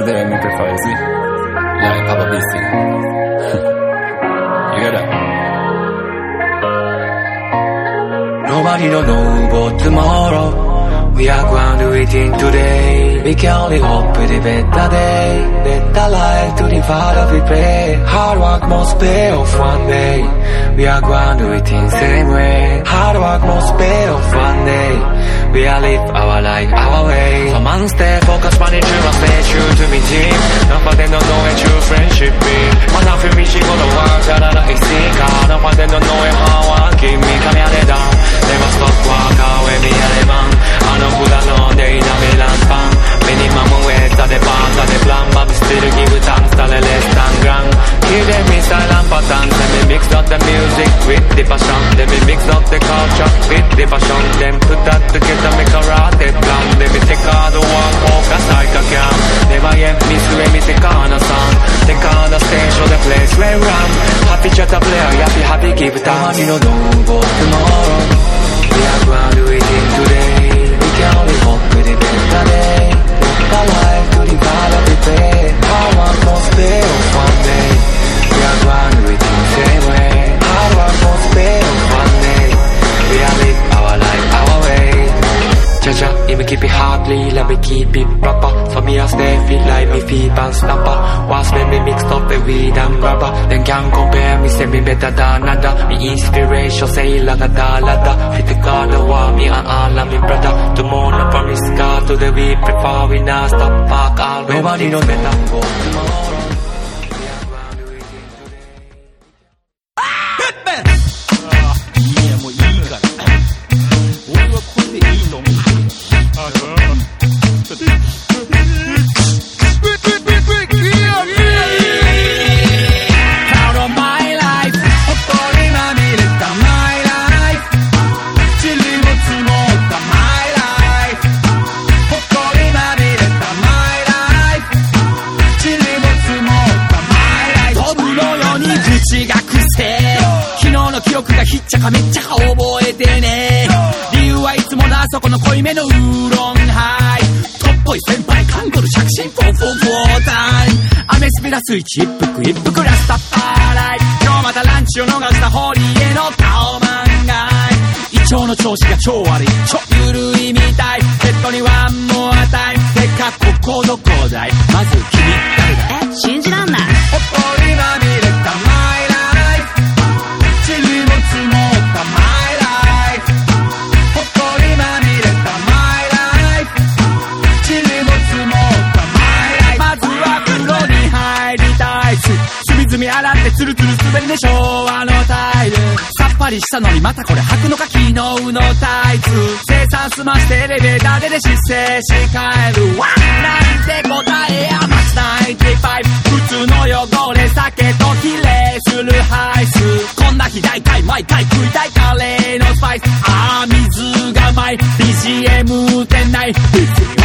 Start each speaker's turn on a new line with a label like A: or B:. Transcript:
A: the MP files me. Like Abba BC. You get that?
B: Nobody don't know about tomorrow. We are going to do it in today. We can only hope for the better day, better life to the Father we pray. Hard work must pay off one day. We are going to do it in same way. Hard work must pay off one day. We are live our life our way. So man stay focused on the truth and stay true to me team. Nobody don't know what true friendship is. Man I feel reaching for the world, shout out like a seeker. Nobody don't know how I keep me coming out of down. Never stop walk away me a man. I know good I know they in a balance pan. Minimum ways to the path to the plan. But we still give it thanks to the less than grand. Give them me style and pattern. Let me mix up the music with the passion. Let me mix up the culture with the passion. Then put that together make a rotten plan. Let me take all the work focus like I can. Never yet miss when me take on a song. Take on the stage show the place where I'm. Happy chat a player, happy give thanks. You don't know about tomorrow. We are going to do it in today. We can only hope for the better day. Better life to the Father we pray. Hard work must pay off one day. We are going to do it in the same way. Hard work must pay off one day. We are live our life our way. Cha-cha, if we keep it hardly, let me keep it proper. For me I stay feel like me feet and snapper. Once when me mixed up the weed and grabber. Then can't compare me say me better than another. Me inspiration say like a dollar. Fit the God of war, me and all of me brother. Tomorrow promise God to the week before we not stop back all. Nobody knows better go tomorrow.
C: ひっちゃかめっちゃか覚えてね。理由はいつものあそこの濃いめのウーロンハイ。トッポイ先輩カングル着信フォーフォーフォータイム。アメスピラスイッチ一服一服ラスタパーライ。今日またランチを逃したホリエの顔漫画。胃腸の調子が超悪いちょゆるいみたい。ペットにワンモアタイム。てかここどこだい。まず君誰だ。
D: 信じらんない。
C: ほっこりまみれたマイライフ。塵も積もったマイライフ。ほっこりまみれたマイライフ。塵も積もったマイライフ。まずは風呂に入りたい。隅々洗ってツルツル滑りで昭和のタイル。さっぱりしたのにまたこれ履くのか昨日のタイツ。生産済ましてエレベーターで出世し帰るわなんて答えやマツ95。普通の汚れ酒と比例するハイス。こんな日大体毎回食いたいカレーのスパイス。あー水がうまい BGM 店内 BGM